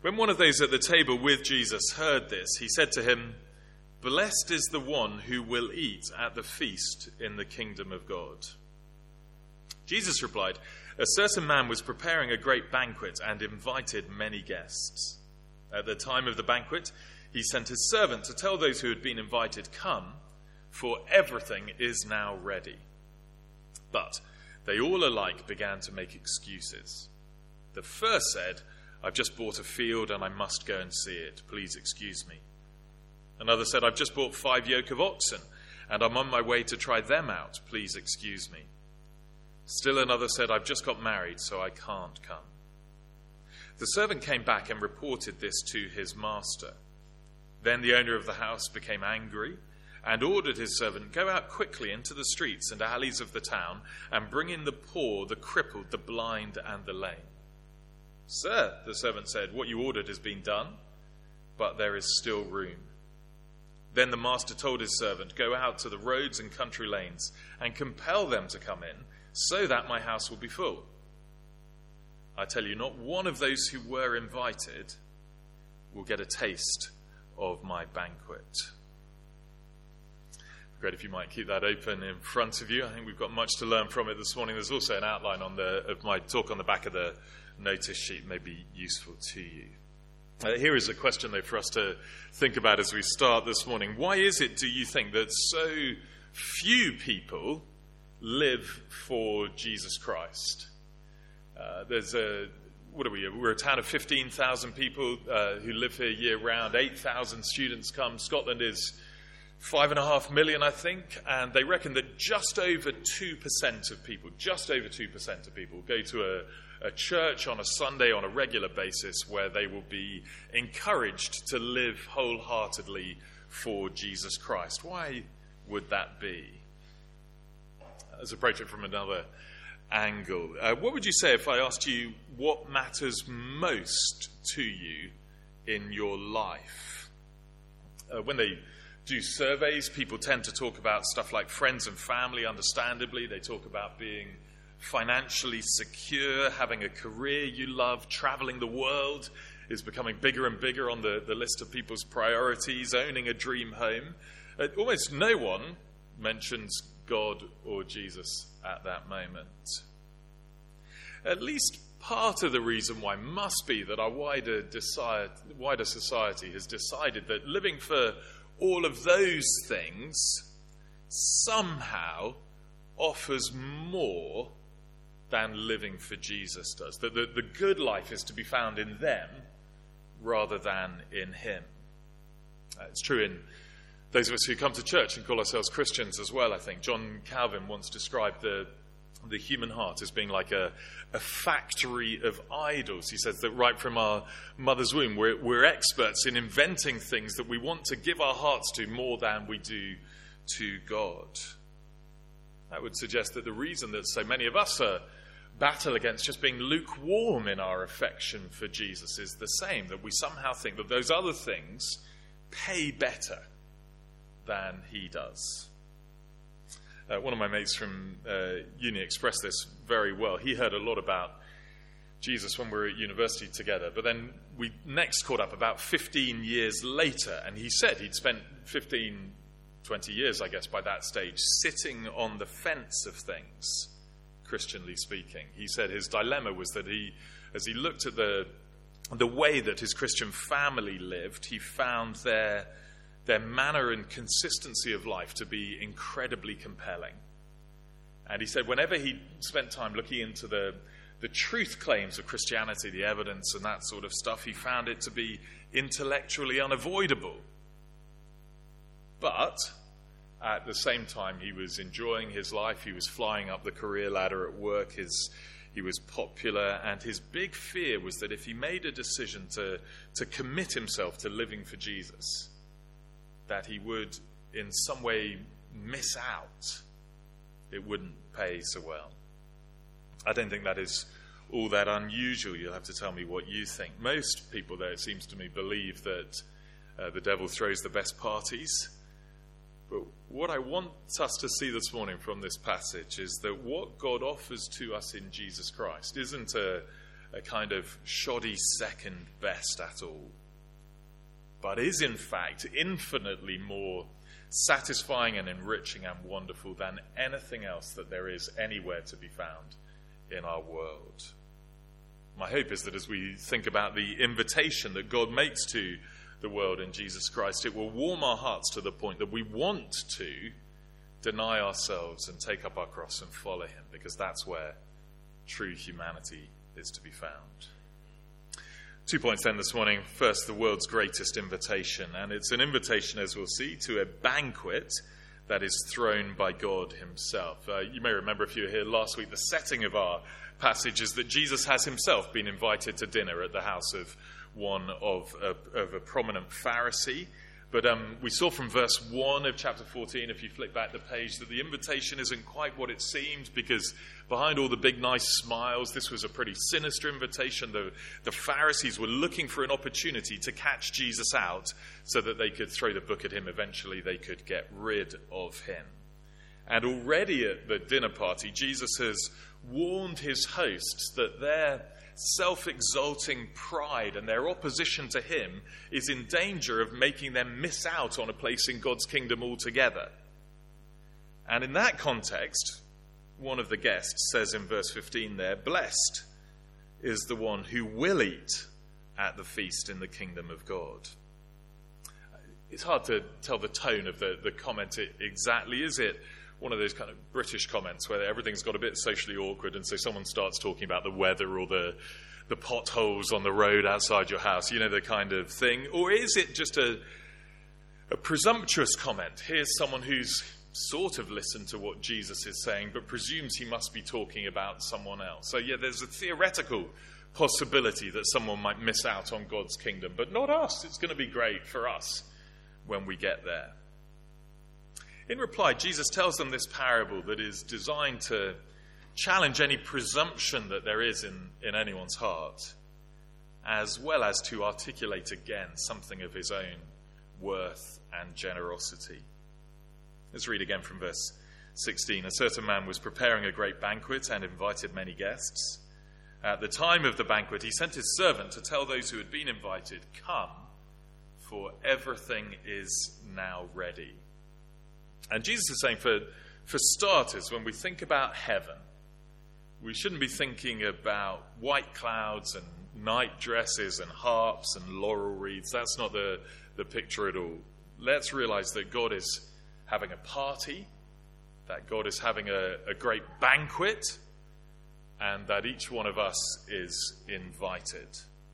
When one of those at the table with Jesus heard this, he said to him, "Blessed is the one who will eat at the feast in the kingdom of God." Jesus replied, "A certain man was preparing a great banquet and invited many guests. At the time of the banquet, he sent his servant to tell those who had been invited, 'Come, for everything is now ready.' But they all alike began to make excuses. The first said, 'I've just bought a field and I must go and see it. Please excuse me.' Another said, 'I've just bought 5 yoke of oxen and I'm on my way to try them out. Please excuse me.' Still another said, 'I've just got married, so I can't come.' The servant came back and reported this to his master. Then the owner of the house became angry and ordered his servant, 'Go out quickly into the streets and alleys of the town and bring in the poor, the crippled, the blind, and the lame.' 'Sir,' the servant said, 'what you ordered has been done, but there is still room.' Then the master told his servant, 'Go out to the roads and country lanes and compel them to come in, so that my house will be full. I tell you, not one of those who were invited will get a taste of my banquet.'" Great if you might keep that open in front of you. I think we've got much to learn from it this morning. There's also an outline of my talk on the back of the notice sheet, may be useful to you. Here is a question, though, for us to think about as we start this morning. Why is it, do you think, that so few people live for Jesus Christ? We're a town of 15,000 people who live here year-round. 8,000 students come. Scotland is 5.5 million, I think, and they reckon that just over 2% of people go to a church on a Sunday on a regular basis where they will be encouraged to live wholeheartedly for Jesus Christ. Why would that be? Let's approach it from another angle. What would you say if I asked you what matters most to you in your life? When they do surveys, people tend to talk about stuff like friends and family, understandably. They talk about being financially secure, having a career you love, traveling the world is becoming bigger and bigger on the list of people's priorities, owning a dream home. Almost no one mentions God or Jesus at that moment. At least part of the reason why must be that our wider society has decided that living for all of those things somehow offers more than living for Jesus does. That the good life is to be found in them rather than in him. It's true in those of us who come to church and call ourselves Christians as well, I think. John Calvin once described the human heart as being like a factory of idols. He says that right from our mother's womb, we're experts in inventing things that we want to give our hearts to more than we do to God. That would suggest that the reason that so many of us battle against just being lukewarm in our affection for Jesus is the same, that we somehow think that those other things pay better than he does. One of my mates from uni expressed this very well. He heard a lot about Jesus when we were at university together, but then we next caught up about 15 years later, and he said he'd spent 20 years, I guess, by that stage, sitting on the fence of things, Christianly speaking. He said his dilemma was that as he looked at the way that his Christian family lived, he found their manner and consistency of life to be incredibly compelling. And he said whenever he spent time looking into the truth claims of Christianity, the evidence and that sort of stuff, he found it to be intellectually unavoidable. But at the same time, he was enjoying his life. He was flying up the career ladder at work. He was popular, and his big fear was that if he made a decision to commit himself to living for Jesus, that he would in some way miss out. It wouldn't pay so well. I don't think that is all that unusual. You'll have to tell me what you think. Most people, though, it seems to me, believe that the devil throws the best parties. But what I want us to see this morning from this passage is that what God offers to us in Jesus Christ isn't a a kind of shoddy second best at all, but is in fact infinitely more satisfying and enriching and wonderful than anything else that there is anywhere to be found in our world. My hope is that as we think about the invitation that God makes to the world in Jesus Christ, it will warm our hearts to the point that we want to deny ourselves and take up our cross and follow him, because that's where true humanity is to be found. 2 points then this morning. First, the world's greatest invitation, and it's an invitation, as we'll see, to a banquet that is thrown by God himself. You may remember, if you were here last week, the setting of our passage is that Jesus has himself been invited to dinner at the house of one of a prominent Pharisee. But we saw from verse 1 of chapter 14, if you flick back the page, that the invitation isn't quite what it seemed, because behind all the big, nice smiles, this was a pretty sinister invitation. The Pharisees were looking for an opportunity to catch Jesus out so that they could throw the book at him. Eventually, they could get rid of him. And already at the dinner party, Jesus has warned his hosts that their self-exalting pride and their opposition to him is in danger of making them miss out on a place in God's kingdom altogether. And in that context, one of the guests says in verse 15 there, "Blessed is the one who will eat at the feast in the kingdom of God." It's hard to tell the tone of the comment exactly. Is it one of those kind of British comments where everything's got a bit socially awkward, and so someone starts talking about the weather or the potholes on the road outside your house, you know, the kind of thing? Or is it just a presumptuous comment? Here's someone who's sort of listened to what Jesus is saying, but presumes he must be talking about someone else. So yeah, there's a theoretical possibility that someone might miss out on God's kingdom, but not us. It's going to be great for us when we get there. In reply, Jesus tells them this parable that is designed to challenge any presumption that there is in anyone's heart, as well as to articulate again something of his own worth and generosity. Let's read again from verse 16. "A certain man was preparing a great banquet and invited many guests. At the time of the banquet, he sent his servant to tell those who had been invited, 'Come, for everything is now ready.'" And Jesus is saying, for starters, when we think about heaven, we shouldn't be thinking about white clouds and night dresses and harps and laurel wreaths. That's not the picture at all. Let's realize that God is having a party, that God is having a great banquet, and that each one of us is invited.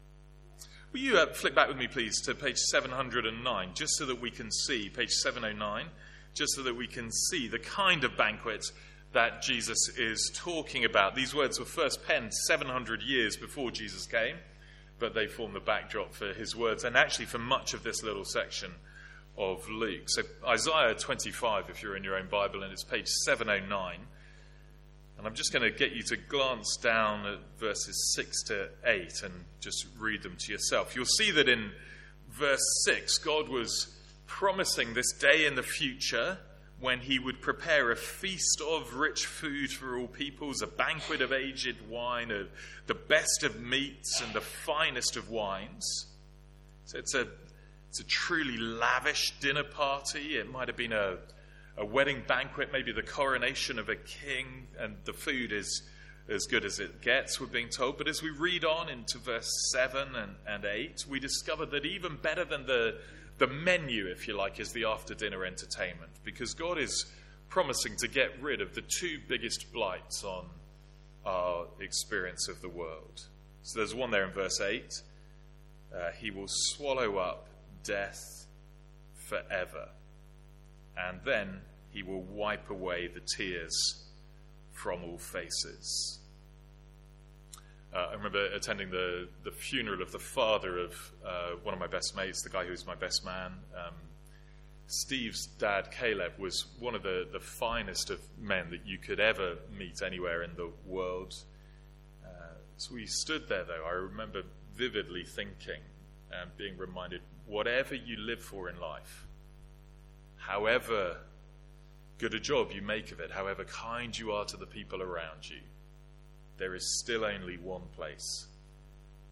Will you flick back with me, please, to page 709, just so that we can see, page 709, just so that we can see the kind of banquet that Jesus is talking about. These words were first penned 700 years before Jesus came, but they form the backdrop for his words, and actually for much of this little section of Luke. So Isaiah 25, if you're in your own Bible, and it's page 709. And I'm just going to get you to glance down at verses 6 to 8 and just read them to yourself. You'll see that in verse 6, God was promising this day in the future when he would prepare a feast of rich food for all peoples, a banquet of aged wine, of the best of meats and the finest of wines. So it's a truly lavish dinner party. It might have been a wedding banquet, maybe the coronation of a king, and the food is as good as it gets, we're being told. But as we read on into verse 7 and 8, we discover that even better than the menu, if you like, is the after-dinner entertainment, because God is promising to get rid of the two biggest blights on our experience of the world. So there's one there in verse 8. He will swallow up death forever, and then he will wipe away the tears from all faces. I remember attending the funeral of the father of one of my best mates, the guy who was my best man. Steve's dad, Caleb, was one of the finest of men that you could ever meet anywhere in the world. So we stood there, though. I remember vividly thinking and being reminded, whatever you live for in life, however good a job you make of it, however kind you are to the people around you, there is still only one place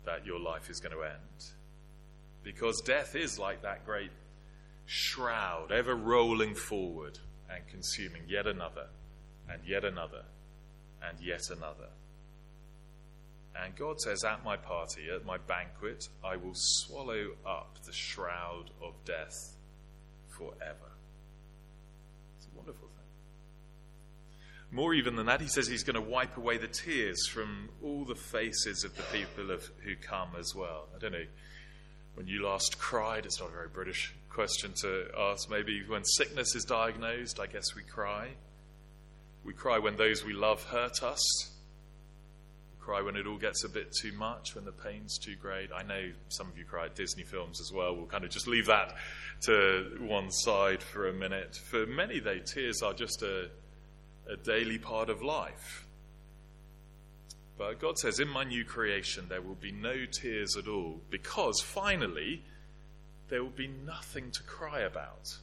that your life is going to end. Because death is like that great shroud, ever rolling forward and consuming yet another, and yet another, and yet another. And God says, at my party, at my banquet, I will swallow up the shroud of death forever. It's a wonderful thing. More even than that, he says he's going to wipe away the tears from all the faces of the people who come as well. I don't know, when you last cried, it's not a very British question to ask. Maybe when sickness is diagnosed, I guess we cry. We cry when those we love hurt us. We cry when it all gets a bit too much, when the pain's too great. I know some of you cry at Disney films as well. We'll kind of just leave that to one side for a minute. For many, though, tears are just a daily part of life. But God says, in my new creation, there will be no tears at all, because finally, there will be nothing to cry about.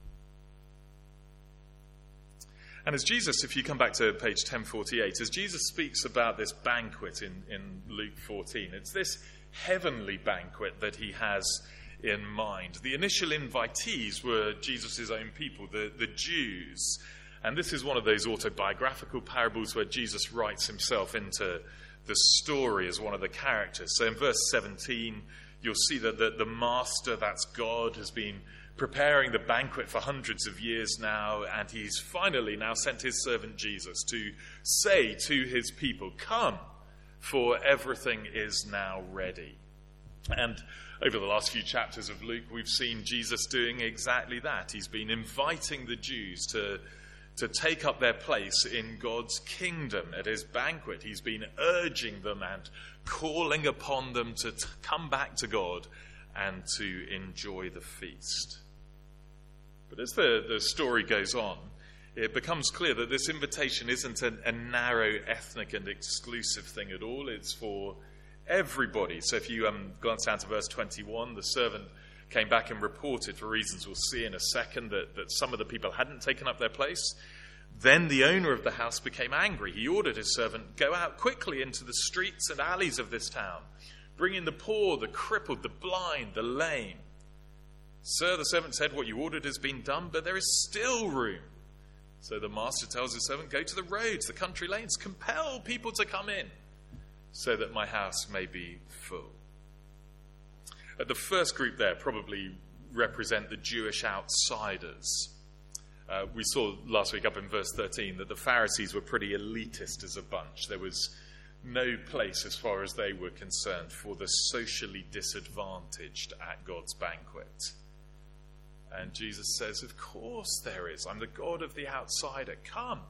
And as Jesus, if you come back to page 1048, as Jesus speaks about this banquet in Luke 14, it's this heavenly banquet that he has in mind. The initial invitees were Jesus' own people, the Jews. And this is one of those autobiographical parables where Jesus writes himself into the story as one of the characters. So in verse 17, you'll see that the master, that's God, has been preparing the banquet for hundreds of years now, and he's finally now sent his servant Jesus to say to his people, come, for everything is now ready. And over the last few chapters of Luke, we've seen Jesus doing exactly that. He's been inviting the Jews to take up their place in God's kingdom at his banquet. He's been urging them and calling upon them to come back to God and to enjoy the feast. But as the story goes on, it becomes clear that this invitation isn't a narrow, ethnic and exclusive thing at all. It's for everybody. So if you glance down to verse 21, the servant came back and reported, for reasons we'll see in a second, that some of the people hadn't taken up their place. Then the owner of the house became angry. He ordered his servant, go out quickly into the streets and alleys of this town. Bring in the poor, the crippled, the blind, the lame. Sir, the servant said, what you ordered has been done, but there is still room. So the master tells his servant, go to the roads, the country lanes, compel people to come in, so that my house may be full. The first group there probably represent the Jewish outsiders. We saw last week up in verse 13 that the Pharisees were pretty elitist as a bunch. There was no place, as far as they were concerned, for the socially disadvantaged at God's banquet. And Jesus says, of course there is. I'm the God of the outsider. Come.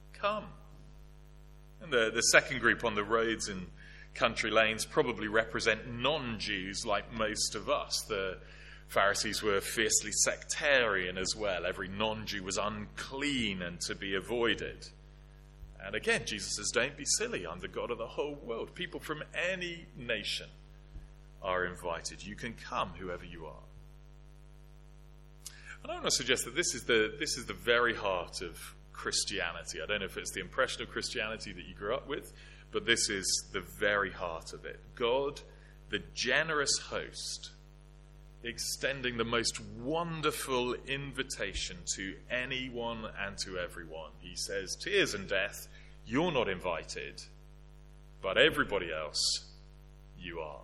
And the second group on the roads and country lanes probably represent non-Jews like most of us. The Pharisees were fiercely sectarian as well. Every non-Jew was unclean and to be avoided. And again, Jesus says, don't be silly. I'm the God of the whole world. People from any nation are invited. You can come, whoever you are. And I want to suggest that this is the very heart of Christianity. I don't know if it's the impression of Christianity that you grew up with, but this is the very heart of it. God, the generous host, extending the most wonderful invitation to anyone and to everyone. He says, tears and death, you're not invited, but everybody else, you are.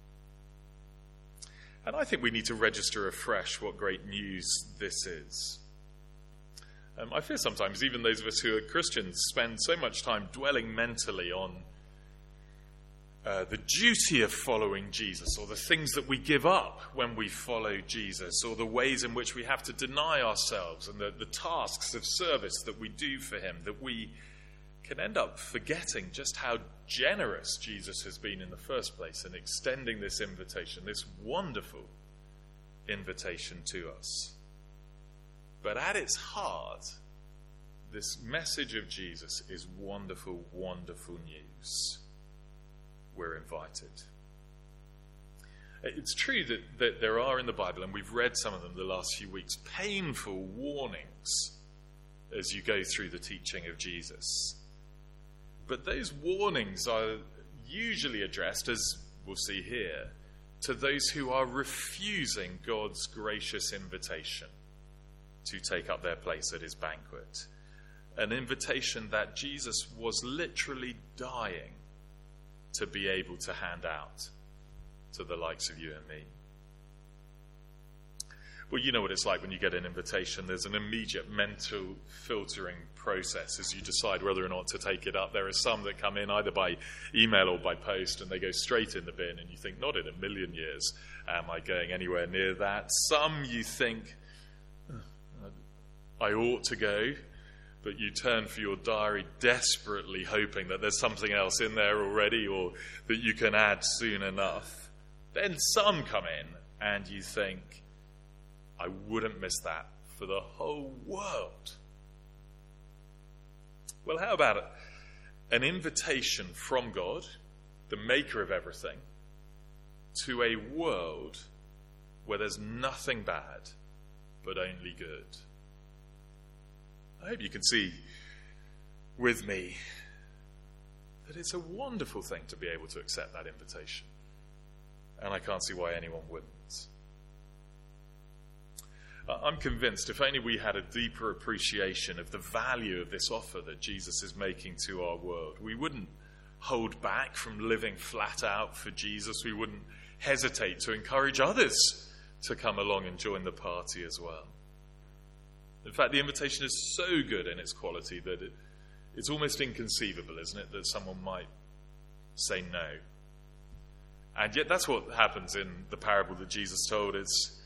And I think we need to register afresh what great news this is. I fear sometimes even those of us who are Christians spend so much time dwelling mentally on the duty of following Jesus, or the things that we give up when we follow Jesus, or the ways in which we have to deny ourselves, and the tasks of service that we do for him, that we can end up forgetting just how generous Jesus has been in the first place in extending this invitation, this wonderful invitation to us. But at its heart, this message of Jesus is wonderful, wonderful news. We're invited. It's true that there are in the Bible, and we've read some of them the last few weeks, painful warnings as you go through the teaching of Jesus. But those warnings are usually addressed as we'll see here, to those who are refusing God's gracious invitation to take up their place at his banquet. An invitation that Jesus was literally dying to be able to hand out to the likes of you and me. Well, you know what it's like when you get an invitation. There's an immediate mental filtering process as you decide whether or not to take it up. There are some that come in either by email or by post, and they go straight in the bin, and you think, not in a million years am I going anywhere near that. Some you think, I ought to go, but you turn for your diary desperately hoping that there's something else in there already or that you can add soon enough. Then some come in, and you think, I wouldn't miss that for the whole world. Well, how about it? An invitation from God, the maker of everything, to a world where there's nothing bad, but only good. I hope you can see with me that it's a wonderful thing to be able to accept that invitation. And I can't see why anyone wouldn't. I'm convinced if only we had a deeper appreciation of the value of this offer that Jesus is making to our world, we wouldn't hold back from living flat out for Jesus. We wouldn't hesitate to encourage others to come along and join the party as well. In fact, the invitation is so good in its quality that it's almost inconceivable, isn't it, that someone might say no. And yet that's what happens in the parable that Jesus told.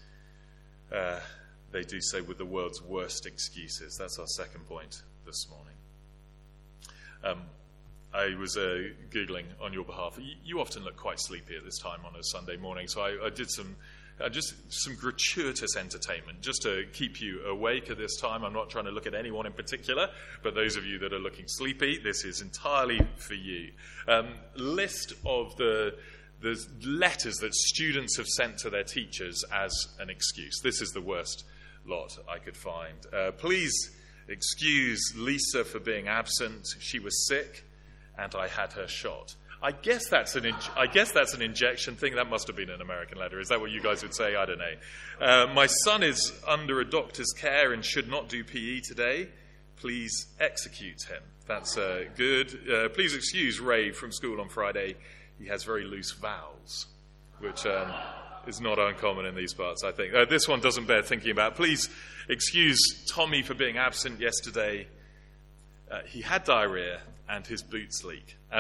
They do so with the world's worst excuses. That's our second point this morning. I was Googling on your behalf. You often look quite sleepy at this time on a Sunday morning, so I did some gratuitous entertainment just to keep you awake at this time. I'm not trying to look at anyone in particular, but those of you that are looking sleepy, this is entirely for you. List of the letters that students have sent to their teachers as an excuse. This is the worst lot I could find. Please excuse Lisa for being absent. She was sick and I had her shot. I guess that's an injection thing. That must have been an American letter. Is that what you guys would say? I don't know. My son is under a doctor's care and should not do PE today. Please execute him. That's good. Please excuse Ray from school on Friday. He has very loose vowels, which is not uncommon in these parts, I think. This one doesn't bear thinking about. Please excuse Tommy for being absent yesterday. He had diarrhea and his boots leak. And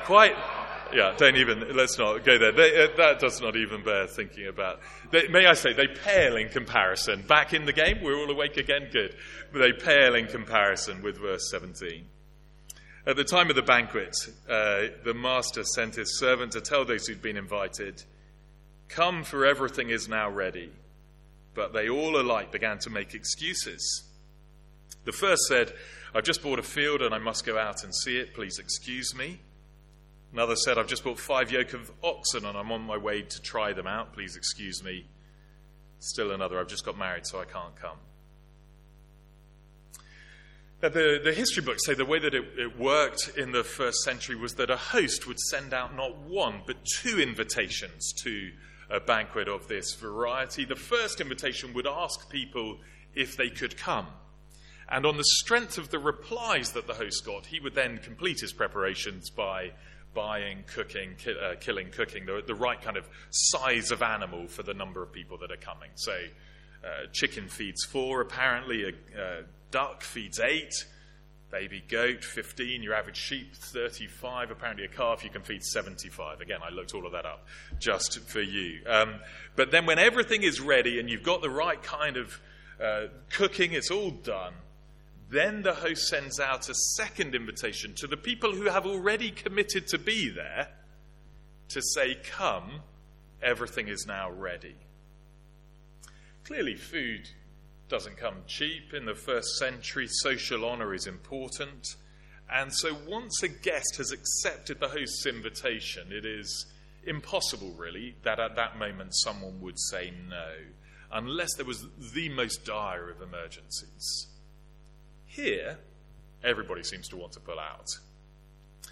let's not go there. That does not even bear thinking about. May I say, they pale in comparison. Back in the game, we're all awake again, good. But they pale in comparison with verse 17. At the time of the banquet, the master sent his servant to tell those who'd been invited, "Come, for everything is now ready." But they all alike began to make excuses. The first said, "I've just bought a field and I must go out and see it. Please excuse me." Another said, "I've just bought 5 yoke of oxen and I'm on my way to try them out. Please excuse me." Still another, "I've just got married so I can't come." Now, the history books say the way that it worked in the first century was that a host would send out not one, but 2 invitations to a banquet of this variety. The first invitation would ask people if they could come. And on the strength of the replies that the host got, he would then complete his preparations by buying, cooking, cooking the right kind of size of animal for the number of people that are coming. So chicken feeds 4, apparently. A duck feeds 8. Baby goat, 15. Your average sheep, 35. Apparently a calf, you can feed 75. Again, I looked all of that up just for you. But then when everything is ready and you've got the right kind of cooking, it's all done, then the host sends out a second invitation to the people who have already committed to be there to say, "Come, everything is now ready." Clearly, food doesn't come cheap. In the first century, social honor is important. And so once a guest has accepted the host's invitation, it is impossible, really, that at that moment someone would say no, unless there was the most dire of emergencies. Here, everybody seems to want to pull out.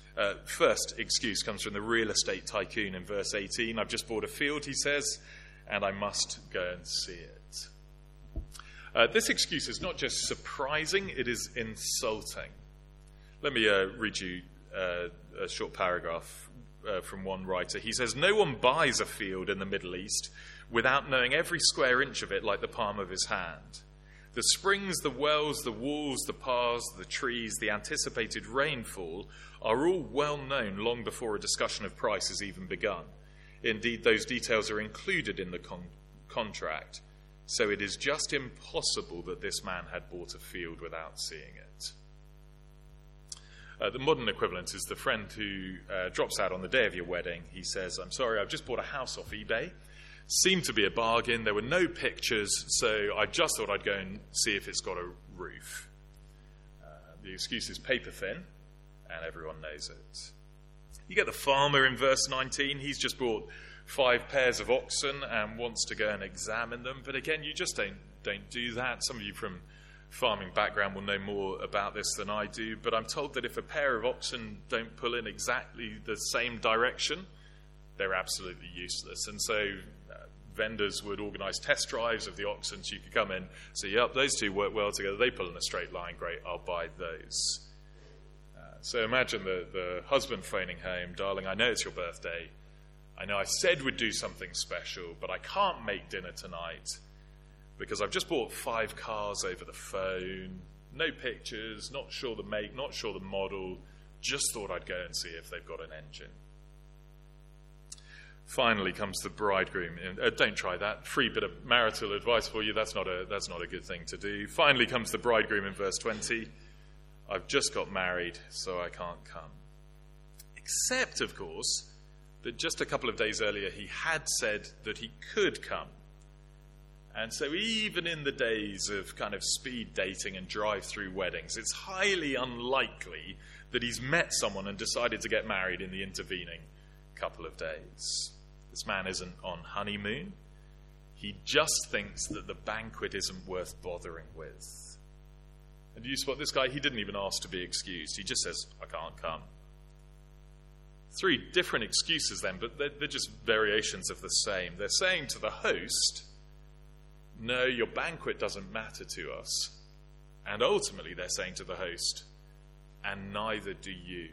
First excuse comes from the real estate tycoon in verse 18. I've just bought a field, he says, and I must go and see it. This excuse is not just surprising, it is insulting. Let me read you a short paragraph from one writer. He says, "No one buys a field in the Middle East without knowing every square inch of it like the palm of his hand. The springs, the wells, the walls, the paths, the trees, the anticipated rainfall are all well known long before a discussion of price has even begun. Indeed, those details are included in the contract. So it is just impossible that this man had bought a field without seeing it." The modern equivalent is the friend who drops out on the day of your wedding. He says, "I'm sorry, I've just bought a house off eBay. Seemed to be a bargain. There were no pictures, so I just thought I'd go and see if it's got a roof." The excuse is paper thin, and everyone knows it. You get the farmer in verse 19. He's just bought 5 pairs of oxen and wants to go and examine them. But again, you just don't do that. Some of you from farming background will know more about this than I do. But I'm told that if a pair of oxen don't pull in exactly the same direction, they're absolutely useless. And so vendors would organize test drives of the oxen so you could come in, say, yep, those two work well together. They pull in a straight line. Great, I'll buy those. So imagine the husband phoning home, "Darling, I know it's your birthday. I know I said we'd do something special, but I can't make dinner tonight because I've just bought 5 cars over the phone. No pictures, not sure the make, not sure the model. Just thought I'd go and see if they've got an engine." Finally comes the bridegroom. Don't try that. Free bit of marital advice for you. That's not a good thing to do. Finally comes the bridegroom in verse 20. "I've just got married, so I can't come." Except, of course, that just a couple of days earlier he had said that he could come. And so even in the days of kind of speed dating and drive-through weddings, it's highly unlikely that he's met someone and decided to get married in the intervening couple of days. This man isn't on honeymoon. He just thinks that the banquet isn't worth bothering with. And do you spot this guy? He didn't even ask to be excused. He just says, "I can't come." 3 different excuses then, but they're just variations of the same. They're saying to the host, "No, your banquet doesn't matter to us." And ultimately they're saying to the host, "And neither do you."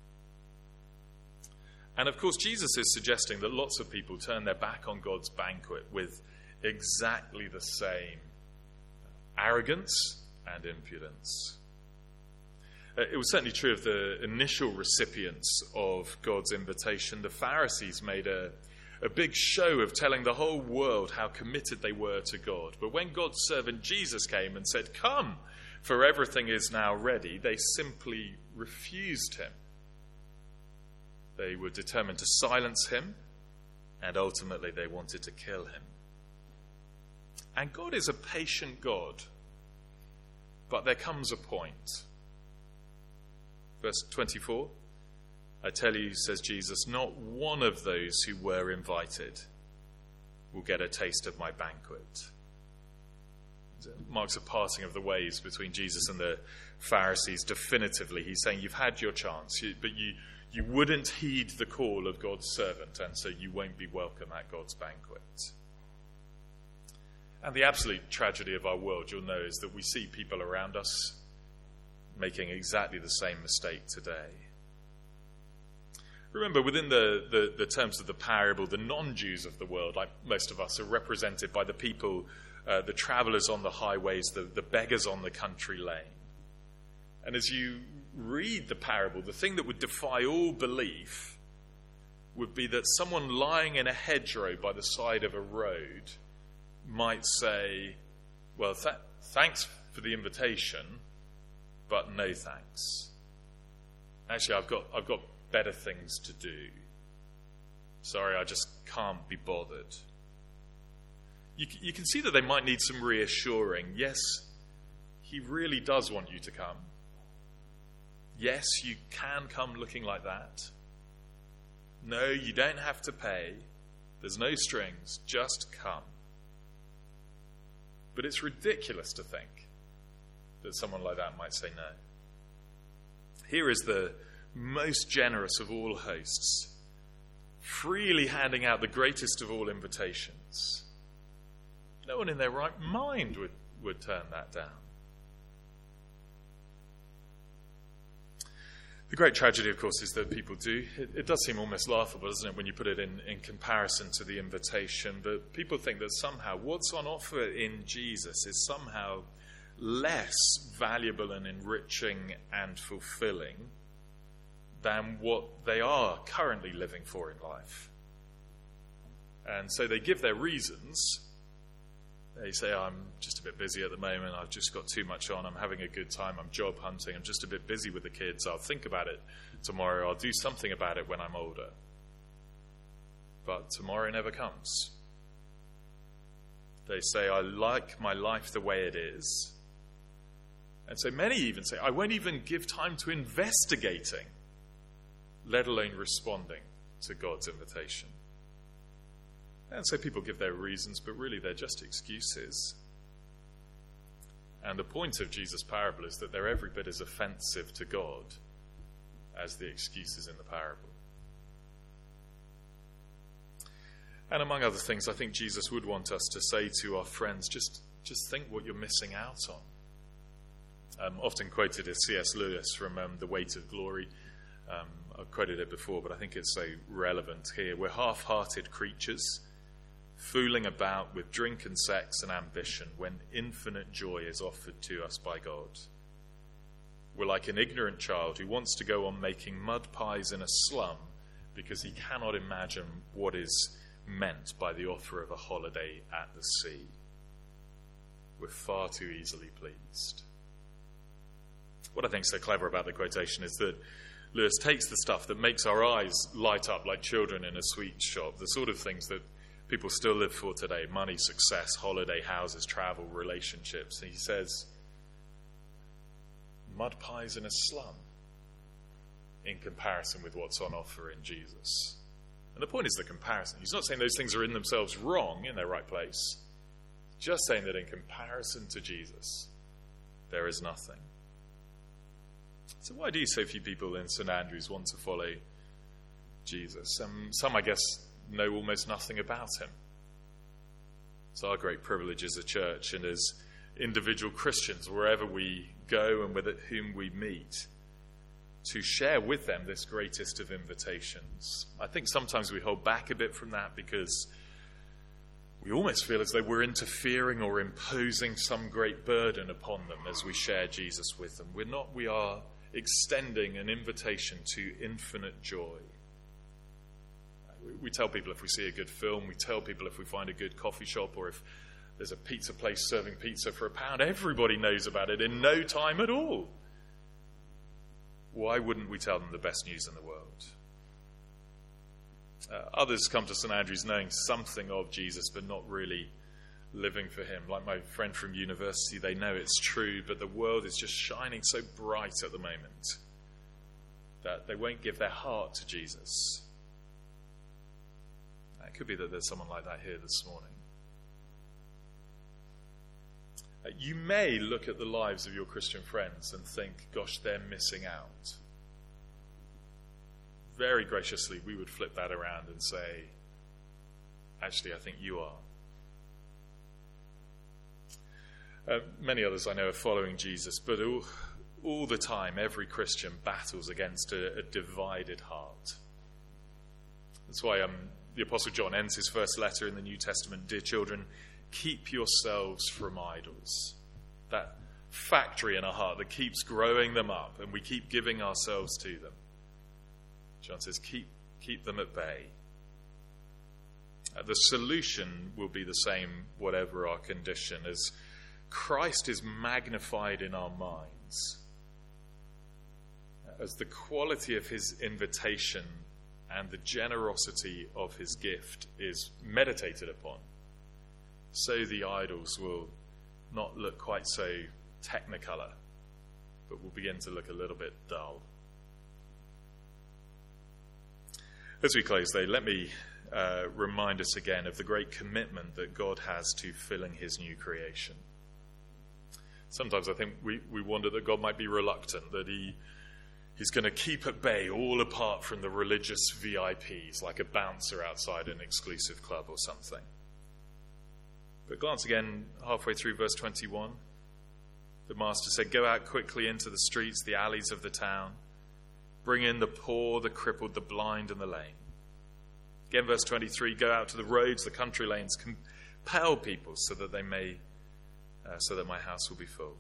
And of course, Jesus is suggesting that lots of people turn their back on God's banquet with exactly the same arrogance and impudence. It was certainly true of the initial recipients of God's invitation. The Pharisees made a big show of telling the whole world how committed they were to God. But when God's servant Jesus came and said, "Come, for everything is now ready," they simply refused him. They were determined to silence him, and ultimately they wanted to kill him. And God is a patient God, but there comes a point. Verse 24, "I tell you," says Jesus, "not one of those who were invited will get a taste of my banquet." It marks a parting of the ways between Jesus and the Pharisees definitively. He's saying, you've had your chance, but you wouldn't heed the call of God's servant, and so you won't be welcome at God's banquet. And the absolute tragedy of our world, you'll know, is that we see people around us making exactly the same mistake today. Remember, within the terms of the parable, the non-Jews of the world, like most of us, are represented by the people, the travelers on the highways, the beggars on the country lane. And as you read the parable, the thing that would defy all belief would be that someone lying in a hedgerow by the side of a road might say, "Well, thanks for the invitation, but no thanks. Actually, I've got better things to do. Sorry, I just can't be bothered." You can see that they might need some reassuring. Yes, he really does want you to come. Yes, you can come looking like that. No, you don't have to pay. There's no strings. Just come. But it's ridiculous to think that someone like that might say no. Here is the most generous of all hosts, freely handing out the greatest of all invitations. No one in their right mind would turn that down. The great tragedy, of course, is that people do. It does seem almost laughable, doesn't it, when you put it in comparison to the invitation. But people think that somehow what's on offer in Jesus is somehow less valuable and enriching and fulfilling than what they are currently living for in life. And so they give their reasons. They say, I'm just a bit busy at the moment, I've just got too much on, I'm having a good time, I'm job hunting, I'm just a bit busy with the kids, I'll think about it tomorrow, I'll do something about it when I'm older. But tomorrow never comes. They say, I like my life the way it is. And so many even say, I won't even give time to investigating, let alone responding to God's invitation. And so people give their reasons, but really they're just excuses. And the point of Jesus' parable is that they're every bit as offensive to God as the excuses in the parable. And among other things, I think Jesus would want us to say to our friends, just think what you're missing out on. Often quoted as C.S. Lewis from The Weight of Glory. I've quoted it before, but I think it's so relevant here. We're half-hearted creatures, fooling about with drink and sex and ambition when infinite joy is offered to us by God. We're like an ignorant child who wants to go on making mud pies in a slum because he cannot imagine what is meant by the offer of a holiday at the sea. We're far too easily pleased. What I think is so clever about the quotation is that Lewis takes the stuff that makes our eyes light up like children in a sweet shop, the sort of things that people still live for today: money, success, holiday, houses, travel, relationships. And he says, mud pies in a slum in comparison with what's on offer in Jesus. And the point is the comparison. He's not saying those things are in themselves wrong, in their right place. Just saying that in comparison to Jesus, there is nothing. So why do so few people in St. Andrews want to follow Jesus? Some, I guess, know almost nothing about him. It's our great privilege as a church and as individual Christians, wherever we go and with whom we meet, to share with them this greatest of invitations. I think sometimes we hold back a bit from that because we almost feel as though we're interfering or imposing some great burden upon them as we share Jesus with them. We're not. We are extending an invitation to infinite joy. We tell people if we see a good film, we tell people if we find a good coffee shop, or if there's a pizza place serving pizza for £1. Everybody knows about it in no time at all. Why wouldn't we tell them the best news in the world? Others come to St. Andrews knowing something of Jesus, but not really living for him. Like my friend from university, they know it's true, but the world is just shining so bright at the moment that they won't give their heart to Jesus. It could be that there's someone like that here this morning. You may look at the lives of your Christian friends and think, gosh, they're missing out. Very graciously, we would flip that around and say, actually, I think you are. Many others I know are following Jesus, but all the time, every Christian battles against a divided heart. That's why the Apostle John ends his first letter in the New Testament, dear children, keep yourselves from idols. That factory in our heart that keeps growing them up, and we keep giving ourselves to them. John says, keep them at bay. The solution will be the same, whatever our condition, as Christ is magnified in our minds, as the quality of his invitation and the generosity of his gift is meditated upon. So the idols will not look quite so technicolor, but will begin to look a little bit dull. As we close, though, let me remind us again of the great commitment that God has to filling his new creation. Sometimes I think we wonder that God might be reluctant, that he He's going to keep at bay all apart from the religious VIPs, like a bouncer outside an exclusive club or something. But glance again halfway through verse 21. The master said, "Go out quickly into the streets, the alleys of the town. Bring in the poor, the crippled, the blind, and the lame." Again, verse 23, "Go out to the roads, the country lanes, compel people so that my house will be full."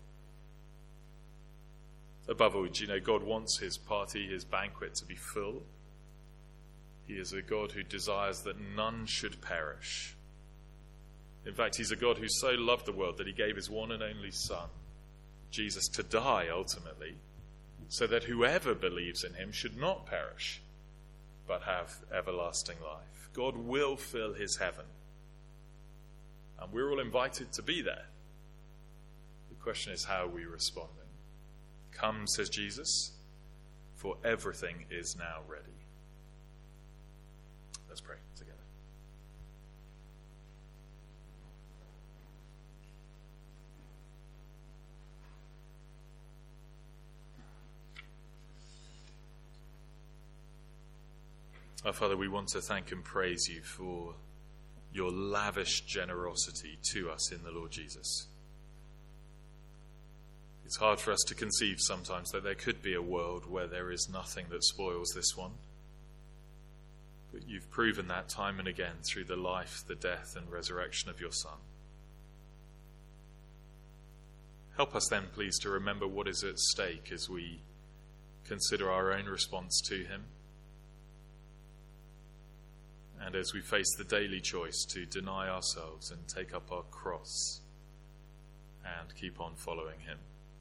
Above all, do you know, God wants his party, his banquet to be full. He is a God who desires that none should perish. In fact, he's a God who so loved the world that he gave his one and only Son, Jesus, to die ultimately, so that whoever believes in him should not perish, but have everlasting life. God will fill his heaven, and we're all invited to be there. The question is, how are we responding? "Come," says Jesus, "for everything is now ready." Let's pray together. Our Father, we want to thank and praise you for your lavish generosity to us in the Lord Jesus. It's hard for us to conceive sometimes that there could be a world where there is nothing that spoils this one. But you've proven that time and again through the life, the death, and resurrection of your Son. Help us then, please, to remember what is at stake as we consider our own response to him, and as we face the daily choice to deny ourselves and take up our cross and keep on following him.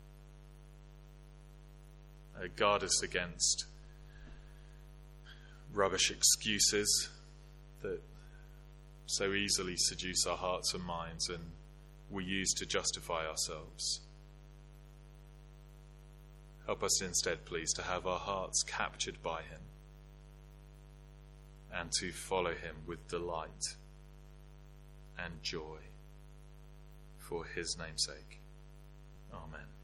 Guard us against rubbish excuses that so easily seduce our hearts and minds and we use to justify ourselves. Help us instead, please, to have our hearts captured by him and to follow him with delight and joy for his name's sake. Amen.